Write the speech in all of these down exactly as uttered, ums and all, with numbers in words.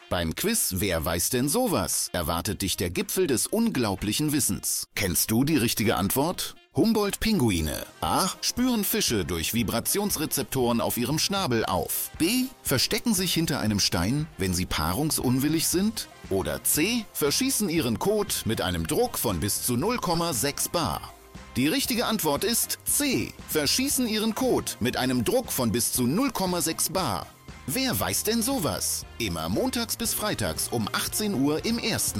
Beim Quiz Wer weiß denn sowas? Erwartet dich der Gipfel des unglaublichen Wissens. Kennst du die richtige Antwort? Humboldt-Pinguine. A. Spüren Fische durch Vibrationsrezeptoren auf ihrem Schnabel auf. B. Verstecken sich hinter einem Stein, wenn sie paarungsunwillig sind. Oder C. Verschießen ihren Kot mit einem Druck von bis zu null Komma sechs bar. Die richtige Antwort ist C. Verschießen ihren Kot mit einem Druck von bis zu null Komma sechs bar. Wer weiß denn sowas? Immer montags bis freitags um achtzehn Uhr im Ersten.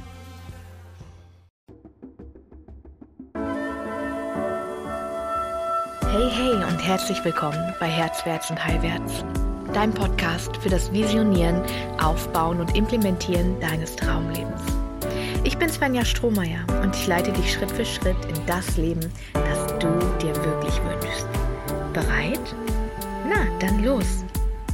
Hey, hey und herzlich willkommen bei Herzwärts und Heilwärts, dein Podcast für das Visionieren, Aufbauen und Implementieren deines Traumlebens. Ich bin Svenja Strohmeier und ich leite dich Schritt für Schritt in das Leben, das du dir wirklich wünschst. Bereit? Na, dann los!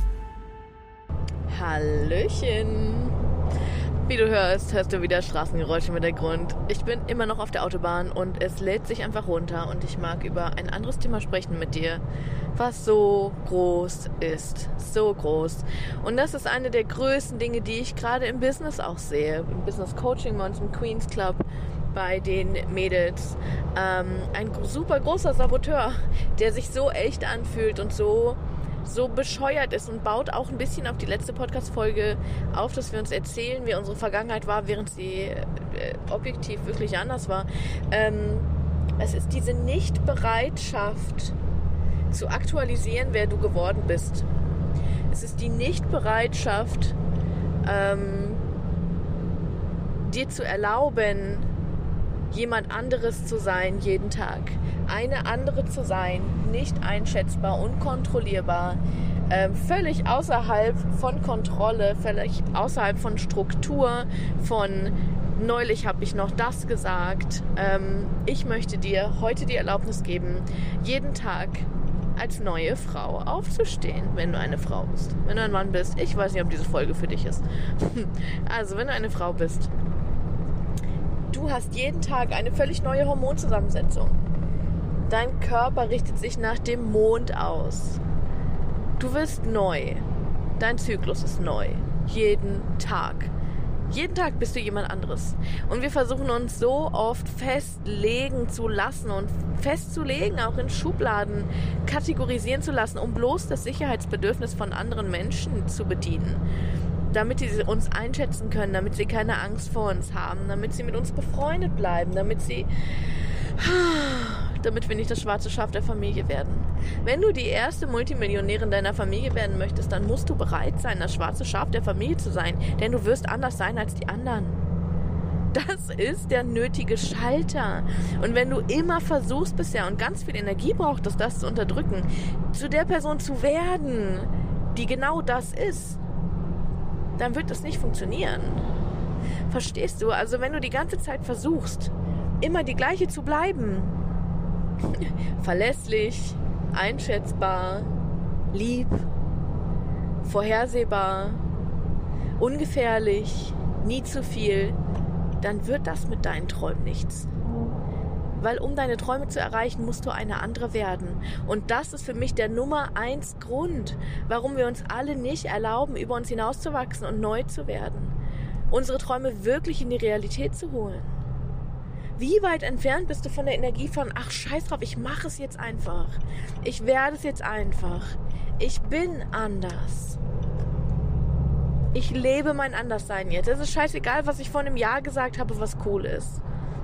Hallöchen! Wie du hörst, hörst du wieder Straßengeräusche im Hintergrund. Ich bin immer noch auf der Autobahn und es lädt sich einfach runter und ich mag über ein anderes Thema sprechen mit dir, was so groß ist, so groß. Und das ist eine der größten Dinge, die ich gerade im Business auch sehe, im Business Coaching bei uns im Queen's Club, bei den Mädels. Ähm, ein super großer Saboteur, der sich so echt anfühlt und so so bescheuert ist und baut auch ein bisschen auf die letzte Podcast-Folge auf, dass wir uns erzählen, wie unsere Vergangenheit war, während sie äh, objektiv wirklich anders war. Ähm, es ist diese Nichtbereitschaft zu aktualisieren, wer du geworden bist. Es ist die Nichtbereitschaft, ähm, dir zu erlauben, jemand anderes zu sein jeden Tag. Eine andere zu sein, nicht einschätzbar, unkontrollierbar, äh, völlig außerhalb von Kontrolle, völlig außerhalb von Struktur, von neulich habe ich noch das gesagt. Ähm, ich möchte dir heute die Erlaubnis geben, jeden Tag als neue Frau aufzustehen, wenn du eine Frau bist. Wenn du ein Mann bist, ich weiß nicht, ob diese Folge für dich ist. Also, wenn du eine Frau bist, du hast jeden Tag eine völlig neue Hormonzusammensetzung. Dein Körper richtet sich nach dem Mond aus. Du wirst neu. Dein Zyklus ist neu. Jeden Tag. Jeden Tag bist du jemand anderes. Und wir versuchen uns so oft festlegen zu lassen und festzulegen, auch in Schubladen kategorisieren zu lassen, um bloß das Sicherheitsbedürfnis von anderen Menschen zu bedienen. Damit sie uns einschätzen können, damit sie keine Angst vor uns haben, damit sie mit uns befreundet bleiben, damit sie... damit wir nicht das schwarze Schaf der Familie werden. Wenn du die erste Multimillionärin deiner Familie werden möchtest, dann musst du bereit sein, das schwarze Schaf der Familie zu sein, denn du wirst anders sein als die anderen. Das ist der nötige Schalter. Und wenn du immer versuchst bisher und ganz viel Energie brauchtest, das zu unterdrücken, zu der Person zu werden, die genau das ist, dann wird das nicht funktionieren. Verstehst du? Also wenn du die ganze Zeit versuchst, immer die gleiche zu bleiben, verlässlich, einschätzbar, lieb, vorhersehbar, ungefährlich, nie zu viel, dann wird das mit deinen Träumen nichts. Weil um deine Träume zu erreichen, musst du eine andere werden. Und das ist für mich der Nummer eins Grund, warum wir uns alle nicht erlauben, über uns hinauszuwachsen und neu zu werden. Unsere Träume wirklich in die Realität zu holen. Wie weit entfernt bist du von der Energie von, ach scheiß drauf, ich mache es jetzt einfach. Ich werde es jetzt einfach. Ich bin anders. Ich lebe mein Anderssein jetzt. Es ist scheißegal, was ich vor einem Jahr gesagt habe, was cool ist.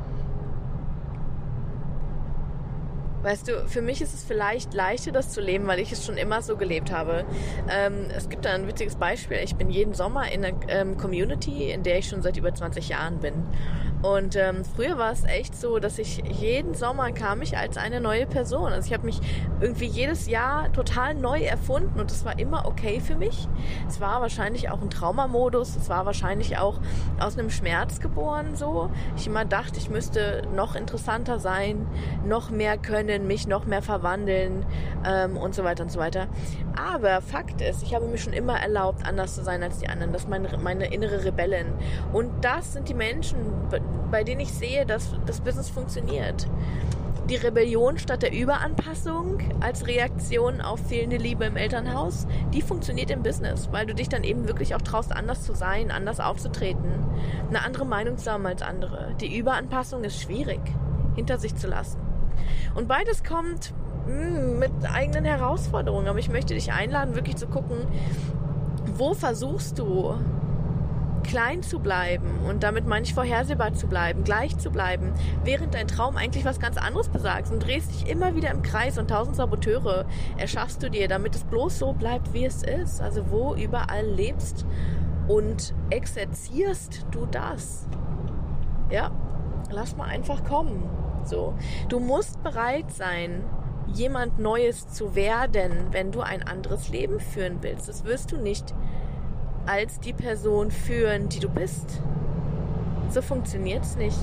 Weißt du, für mich ist es vielleicht leichter, das zu leben, weil ich es schon immer so gelebt habe. Ähm, es gibt da ein witziges Beispiel. Ich bin jeden Sommer in einer ähm, Community, in der ich schon seit über zwanzig Jahren bin. Und ähm, früher war es echt so, dass ich jeden Sommer kam ich als eine neue Person. Also ich habe mich irgendwie jedes Jahr total neu erfunden und das war immer okay für mich. Es war wahrscheinlich auch ein Traumamodus. Es war wahrscheinlich auch aus einem Schmerz geboren so. Ich immer dachte, ich müsste noch interessanter sein, noch mehr können, mich noch mehr verwandeln ähm, und so weiter und so weiter. Aber Fakt ist, ich habe mir schon immer erlaubt, anders zu sein als die anderen. Das ist meine, meine innere Rebellin. Und das sind die Menschen, bei denen ich sehe, dass das Business funktioniert. Die Rebellion statt der Überanpassung als Reaktion auf fehlende Liebe im Elternhaus, die funktioniert im Business, weil du dich dann eben wirklich auch traust, anders zu sein, anders aufzutreten, eine andere Meinung zu haben als andere. Die Überanpassung ist schwierig, hinter sich zu lassen. Und beides kommt mh, mit eigenen Herausforderungen. Aber ich möchte dich einladen, wirklich zu gucken, wo versuchst du klein zu bleiben, und damit meine ich vorhersehbar zu bleiben, gleich zu bleiben, während dein Traum eigentlich was ganz anderes besagt, und drehst dich immer wieder im Kreis und tausend Saboteure erschaffst du dir, damit es bloß so bleibt, wie es ist. Also wo überall lebst und exerzierst du das. Ja, lass mal einfach kommen. So, du musst bereit sein, jemand Neues zu werden, wenn du ein anderes Leben führen willst. Das wirst du nicht als die Person führen, die du bist. So funktioniert's nicht.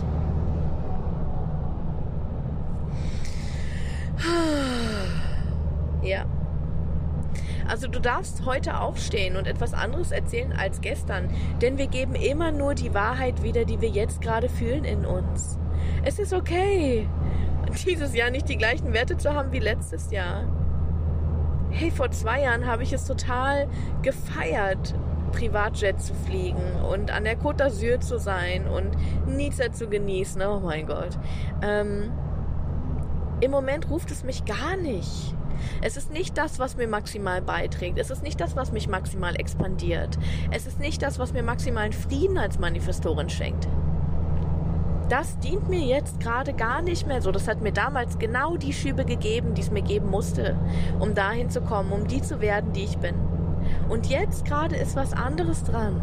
Ja. Also du darfst heute aufstehen und etwas anderes erzählen als gestern, denn wir geben immer nur die Wahrheit wieder, die wir jetzt gerade fühlen in uns. Es ist okay, dieses Jahr nicht die gleichen Werte zu haben wie letztes Jahr. Hey, vor zwei Jahren habe ich es total gefeiert, Privatjet zu fliegen und an der Côte d'Azur zu sein und Nizza zu genießen. Oh mein Gott. Ähm, Im Moment ruft es mich gar nicht. Es ist nicht das, was mir maximal beiträgt. Es ist nicht das, was mich maximal expandiert. Es ist nicht das, was mir maximalen Frieden als Manifestorin schenkt. Das dient mir jetzt gerade gar nicht mehr so. Das hat mir damals genau die Schübe gegeben, die es mir geben musste, um dahin zu kommen, um die zu werden, die ich bin. Und jetzt gerade ist was anderes dran.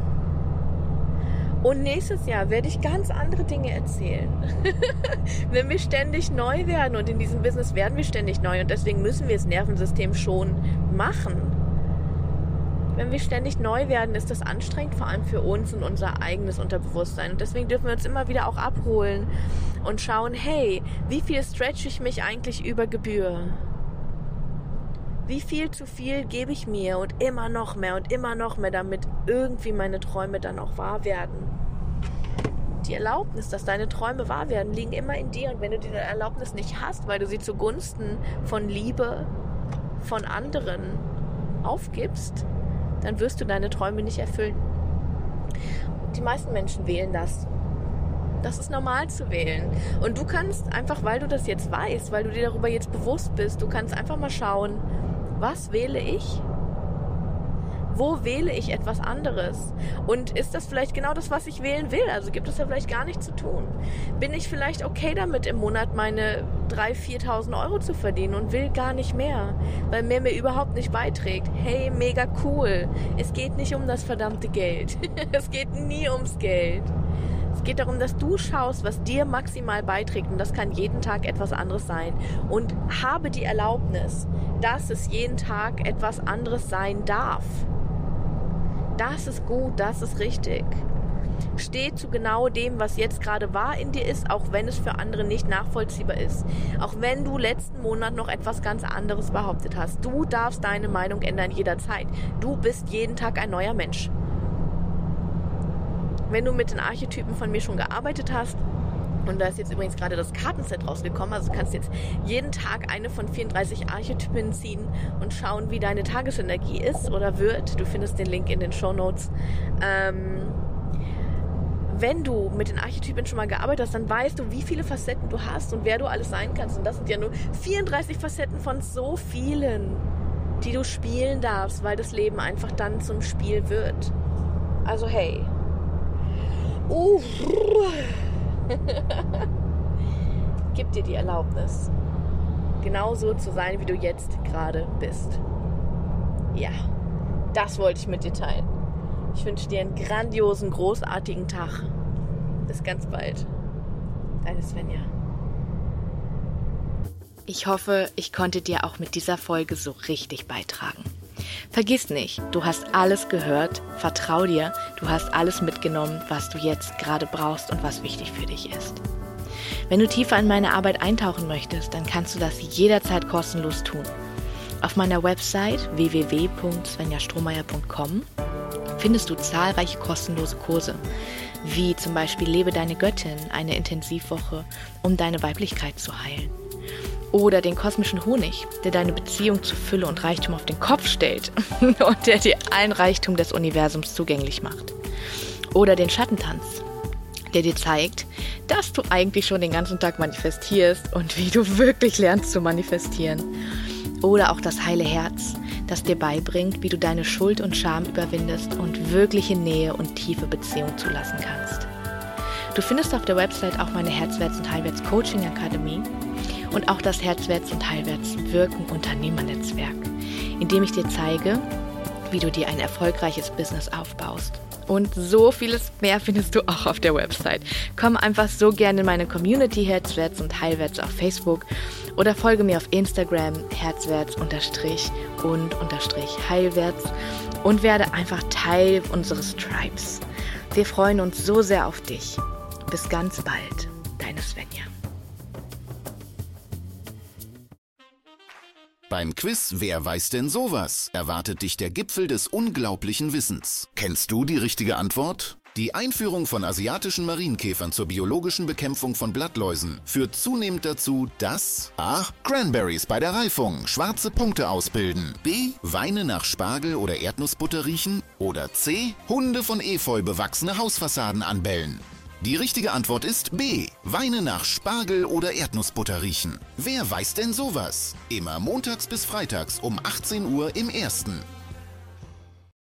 Und nächstes Jahr werde ich ganz andere Dinge erzählen. Wenn wir ständig neu werden, und in diesem Business werden wir ständig neu, und deswegen müssen wir das Nervensystem schon machen. Wenn wir ständig neu werden, ist das anstrengend, vor allem für uns und unser eigenes Unterbewusstsein. Und deswegen dürfen wir uns immer wieder auch abholen und schauen, hey, wie viel stretch ich mich eigentlich über Gebühr? Wie viel zu viel gebe ich mir und immer noch mehr und immer noch mehr, damit irgendwie meine Träume dann auch wahr werden? Die Erlaubnis, dass deine Träume wahr werden, liegen immer in dir. Und wenn du diese Erlaubnis nicht hast, weil du sie zugunsten von Liebe, von anderen aufgibst, dann wirst du deine Träume nicht erfüllen. Die meisten Menschen wählen das. Das ist normal zu wählen. Und du kannst einfach, weil du das jetzt weißt, weil du dir darüber jetzt bewusst bist, du kannst einfach mal schauen, was wähle ich? Wo wähle ich etwas anderes? Und ist das vielleicht genau das, was ich wählen will? Also gibt es ja vielleicht gar nichts zu tun. Bin ich vielleicht okay damit, im Monat meine dreitausend, viertausend Euro zu verdienen und will gar nicht mehr, weil mehr mir überhaupt nicht beiträgt? Hey, mega cool. Es geht nicht um das verdammte Geld. Es geht nie ums Geld. Es geht darum, dass du schaust, was dir maximal beiträgt, und das kann jeden Tag etwas anderes sein. Und habe die Erlaubnis, dass es jeden Tag etwas anderes sein darf. Das ist gut, das ist richtig. Steh zu genau dem, was jetzt gerade wahr in dir ist, auch wenn es für andere nicht nachvollziehbar ist. Auch wenn du letzten Monat noch etwas ganz anderes behauptet hast. Du darfst deine Meinung ändern jederzeit. Du bist jeden Tag ein neuer Mensch. Wenn du mit den Archetypen von mir schon gearbeitet hast, und da ist jetzt übrigens gerade das Kartenset rausgekommen, also du kannst jetzt jeden Tag eine von vierunddreißig Archetypen ziehen und schauen, wie deine Tagesenergie ist oder wird. Du findest den Link in den Shownotes. Ähm, wenn du mit den Archetypen schon mal gearbeitet hast, dann weißt du, wie viele Facetten du hast und wer du alles sein kannst. Und das sind ja nur vierunddreißig Facetten von so vielen, die du spielen darfst, weil das Leben einfach dann zum Spiel wird. Also hey. Uh. Gib dir die Erlaubnis, genauso zu sein, wie du jetzt gerade bist. Ja, das wollte ich mit dir teilen. Ich wünsche dir einen grandiosen, großartigen Tag. Bis ganz bald. Deine Svenja. Ich hoffe, ich konnte dir auch mit dieser Folge so richtig beitragen. Vergiss nicht, du hast alles gehört, vertrau dir, du hast alles mitgenommen, was du jetzt gerade brauchst und was wichtig für dich ist. Wenn du tiefer in meine Arbeit eintauchen möchtest, dann kannst du das jederzeit kostenlos tun. Auf meiner Website w w w punkt svenja strohmeier punkt com findest du zahlreiche kostenlose Kurse, wie zum Beispiel Lebe deine Göttin, eine Intensivwoche, um deine Weiblichkeit zu heilen. Oder den kosmischen Honig, der deine Beziehung zu Fülle und Reichtum auf den Kopf stellt und der dir allen Reichtum des Universums zugänglich macht. Oder den Schattentanz, der dir zeigt, dass du eigentlich schon den ganzen Tag manifestierst und wie du wirklich lernst zu manifestieren. Oder auch das heile Herz, das dir beibringt, wie du deine Schuld und Scham überwindest und wirkliche Nähe und tiefe Beziehung zulassen kannst. Du findest auf der Website auch meine Herzwärts und Heilwärts Coaching Akademie und auch das Herzwärts und Heilwärts Wirken Unternehmernetzwerk, in dem ich dir zeige, wie du dir ein erfolgreiches Business aufbaust. Und so vieles mehr findest du auch auf der Website. Komm einfach so gerne in meine Community Herzwärts und Heilwärts auf Facebook oder folge mir auf Instagram herzwärts unterstrich und unterstrich heilwärts und werde einfach Teil unseres Tribes. Wir freuen uns so sehr auf dich. Bis ganz bald, deine Svenja. Beim Quiz Wer weiß denn sowas? Erwartet dich der Gipfel des unglaublichen Wissens. Kennst du die richtige Antwort? Die Einführung von asiatischen Marienkäfern zur biologischen Bekämpfung von Blattläusen führt zunehmend dazu, dass A. Cranberries bei der Reifung schwarze Punkte ausbilden, B. Weine nach Spargel oder Erdnussbutter riechen oder C. Hunde von Efeu bewachsene Hausfassaden anbellen. Die richtige Antwort ist B. Weine nach Spargel oder Erdnussbutter riechen. Wer weiß denn sowas? Immer montags bis freitags um achtzehn Uhr im Ersten.